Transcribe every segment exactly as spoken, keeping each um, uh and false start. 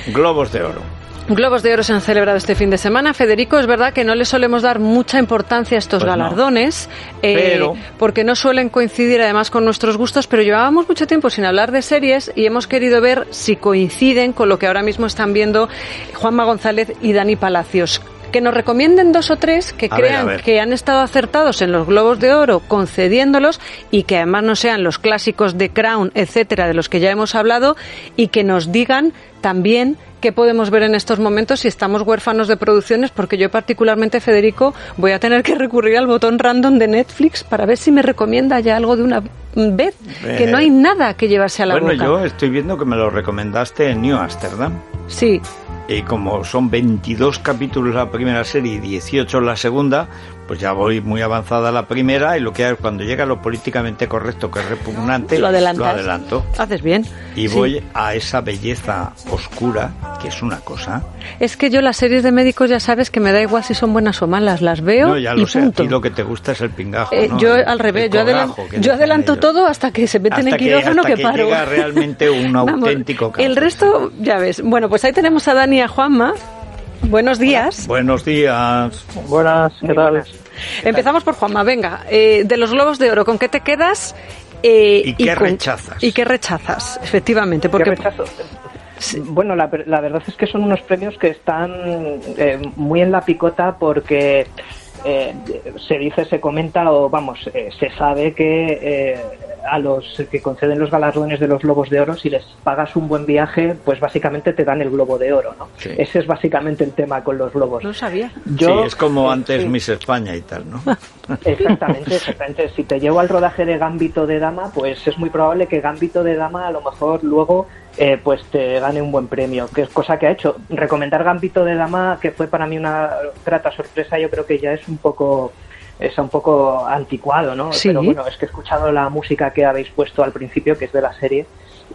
Globos de Oro. Globos de Oro se han celebrado este fin de semana. Federico, es verdad que no le solemos dar mucha importancia a estos pues galardones, no. eh, pero... porque no suelen coincidir además con nuestros gustos, pero llevábamos mucho tiempo sin hablar de series y hemos querido ver si coinciden con lo que ahora mismo están viendo Juanma González y Dani Palacios. Que nos recomienden dos o tres que a crean ver, ver. que han estado acertados en los Globos de Oro, concediéndolos, y que además no sean los clásicos de Crown, etcétera, de los que ya hemos hablado, y que nos digan también qué podemos ver en estos momentos si estamos huérfanos de producciones, porque yo particularmente, Federico, voy a tener que recurrir al botón random de Netflix para ver si me recomienda ya algo de una vez, eh, que no hay nada que llevarse a la bueno, boca. Bueno, yo estoy viendo que me lo recomendaste en New Amsterdam. Sí. Y como son veintidós capítulos la primera serie y dieciocho la segunda, pues ya voy muy avanzada la primera, y lo que hay, cuando llega lo políticamente correcto, que es repugnante, lo, lo adelanto. Haces bien. Y sí. voy a esa belleza oscura, que es una cosa. Es que yo las series de médicos ya sabes que me da igual si son buenas o malas, las veo no, ya lo y sé, punto. A ti lo que te gusta es el pingajo, eh, ¿no? Yo el, al revés, yo, adelan, cogajo, yo adelanto todo hasta que se meten en quirófano que, que paro. Llega realmente un auténtico Vamos, caso. El resto, ya ves. Bueno, pues ahí tenemos a Dani y a Juanma. Buenos días. Hola. Buenos días. Buenas, ¿qué tal? Empezamos por Juanma, venga. Eh, de los Globos de Oro, ¿con qué te quedas? Eh, ¿Y qué y con, rechazas? ¿Y qué rechazas? Efectivamente. Porque... ¿Qué rechazo? Sí. Bueno, la, la verdad es que son unos premios que están eh, muy en la picota porque eh, se dice, se comenta o vamos, eh, se sabe que eh, a los que conceden los galardones de los Globos de Oro, si les pagas un buen viaje, pues básicamente te dan el Globo de Oro, ¿no? Sí. Ese es básicamente el tema con los Globos. No sabía. Yo, sí, es como antes sí. Miss España y tal, ¿no? Exactamente, exactamente. Si te llevo al rodaje de Gambito de Dama, pues es muy probable que Gambito de Dama a lo mejor luego eh, pues te gane un buen premio, que es cosa que ha hecho. Recomendar Gambito de Dama, que fue para mí una grata sorpresa, yo creo que ya es un poco... es un poco anticuado, ¿no? Sí. Pero bueno, es que he escuchado la música que habéis puesto al principio, que es de la serie,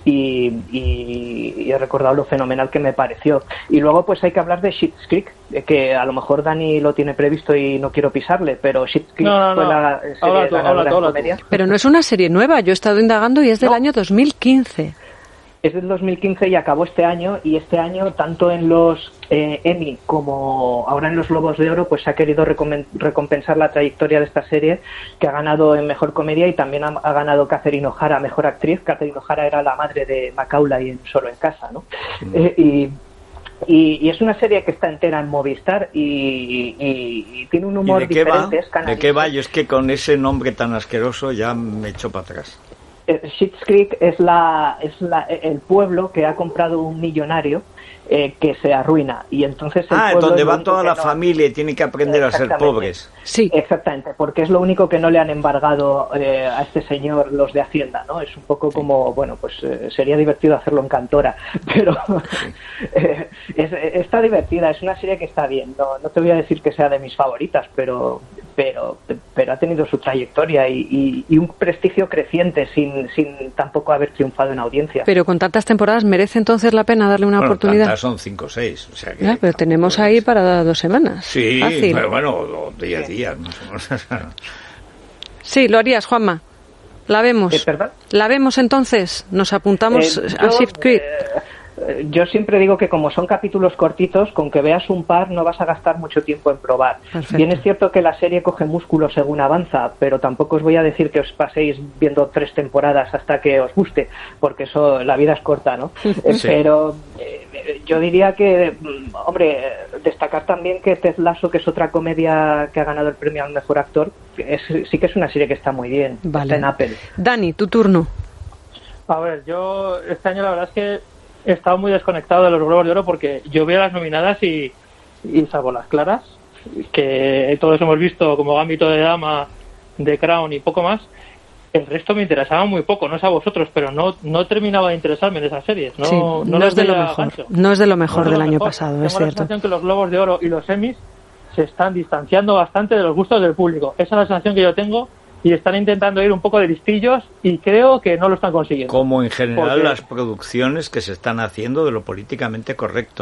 y, y, y he recordado lo fenomenal que me pareció. Y luego pues hay que hablar de Schitt's Creek, que a lo mejor Dani lo tiene previsto y no quiero pisarle, pero Schitt's Creek no, no, fue no. la serie habla tú, ganadora habla tú, habla en comedia. tú. Pero no es una serie nueva, yo he estado indagando y es del no. año dos mil quince. Es del dos mil quince y acabó este año, y este año tanto en los eh, Emmy como ahora en los Globos de Oro pues se ha querido recom- recompensar la trayectoria de esta serie, que ha ganado en Mejor Comedia y también ha, ha ganado Catherine O'Hara Mejor Actriz. Catherine O'Hara era la madre de Macaulay en Solo en Casa, ¿no? Mm. Eh, y, y, y es una serie que está entera en Movistar y, y, y tiene un humor ¿Y de qué diferente. Va? ¿De qué va? Yo es que con ese nombre tan asqueroso ya me echo para atrás. Schitt's Creek es la es la, el pueblo que ha comprado un millonario eh, que se arruina, y entonces el ah, pueblo donde es va toda la no... familia y tiene que aprender a ser pobres. Sí, exactamente, porque es lo único que no le han embargado eh, a este señor los de Hacienda, ¿no? Es un poco como, bueno, pues eh, sería divertido hacerlo en Cantora, pero sí. eh, es, está divertida, es una serie que está bien. No, no te voy a decir que sea de mis favoritas, pero pero pero ha tenido su trayectoria y, y, y un prestigio creciente sin sin tampoco haber triunfado en audiencia. Pero con tantas temporadas merece entonces la pena darle una bueno, oportunidad. Tantas son cinco o seis, o sea que ya, pero tenemos ahí para dos semanas. Sí, fácil. Pero bueno, diez días. No sé. Sí, lo harías, Juanma. La vemos. ¿Es verdad? La vemos entonces. Nos apuntamos eh, a yo, Schitt's Creek. Eh, Yo siempre digo que como son capítulos cortitos, con que veas un par no vas a gastar mucho tiempo en probar. Perfecto. Bien es cierto que la serie coge músculo según avanza, pero tampoco os voy a decir que os paséis viendo tres temporadas hasta que os guste, porque eso, la vida es corta, ¿no? Sí. Pero eh, yo diría que, hombre, destacar también que Ted Lasso, que es otra comedia que ha ganado el premio al mejor actor, es, sí que es una serie que está muy bien. Vale. Está en Apple. Dani, tu turno. A ver, yo este año la verdad es que he estado muy desconectado de los Globos de Oro porque yo veo las nominadas y, y salvo las claras, que todos hemos visto como Gambito de Dama, The Crown y poco más, el resto me interesaba muy poco, no sé a vosotros, pero no no terminaba de interesarme en esas series. No, sí, no, no es de lo mejor, gancho. no es de lo mejor no del lo año mejor. pasado, Tengo es la cierto. sensación que los Globos de Oro y los Emmys se están distanciando bastante de los gustos del público. Esa es la sensación que yo tengo. Y están intentando ir un poco de listillos y creo que no lo están consiguiendo. Como en general Porque... las producciones que se están haciendo de lo políticamente correcto.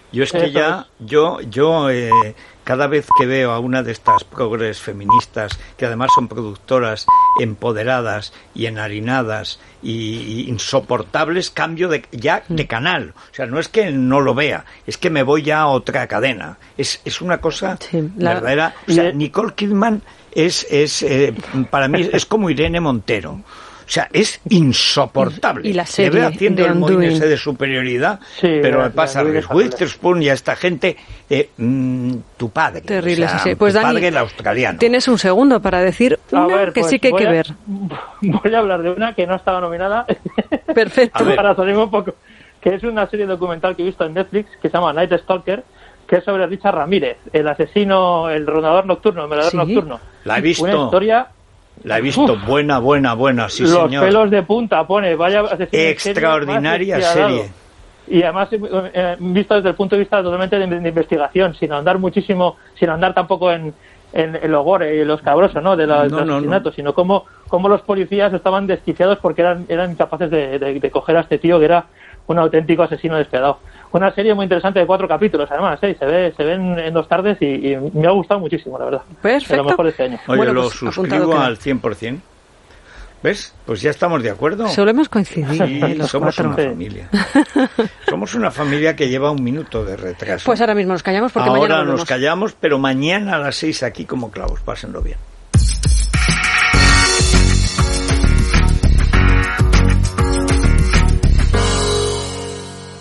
Yo es que Eso ya, es. yo, yo eh, cada vez que veo a una de estas progres feministas, que además son productoras empoderadas y enharinadas y, y insoportables, cambio de, ya de canal. O sea, no es que no lo vea, es que me voy ya a otra cadena. Es, es una cosa sí, la... verdadera. O sea, Nicole Kidman es, es eh, para mí es como Irene Montero. O sea, es insoportable. Y la serie me veo haciendo el moín ese de superioridad, sí, pero me pasa a Reese Witherspoon y a esta gente, eh, mmm, tu padre. Terrible, o sea, sí, sí. Pues tu Dani, padre el australiano. Tienes un segundo para decir una ver, que pues sí que hay que a, ver. Voy a hablar de una que no estaba nominada. Perfecto. Para salirme un poco. Que es una serie documental que he visto en Netflix que se llama Night Stalker, que es sobre Richard Ramírez, el asesino, el rondador nocturno, el merodeador ¿Sí? nocturno. La he visto. Una historia... La he visto, Uf, buena, buena, buena, sí, los señor. Los pelos de punta, pone, vaya... Extraordinaria serie. Y además, eh, visto desde el punto de vista totalmente de, de investigación, sin andar muchísimo, sin andar tampoco en, en, en lo gore y lo escabroso, ¿no?, de, la, no, de los no, asesinatos, no. sino como, como los policías estaban desquiciados porque eran, eran incapaces de, de, de coger a este tío que era un auténtico asesino despiadado. Una serie muy interesante de cuatro capítulos, además, ¿eh? se ve se ven en dos tardes y, y me ha gustado muchísimo, la verdad. Perfecto. De lo mejor de este año. Oye, bueno, lo pues, suscribo al cien por ciento. ¿Ves? Pues ya estamos de acuerdo. Solemos coincidir. Sí, ¿eh? Los somos cuatro. una familia. Somos una familia que lleva un minuto de retraso. Pues ahora mismo nos callamos porque ahora mañana nos volvemos. callamos, pero mañana a las seis aquí como clavos. Pásenlo bien.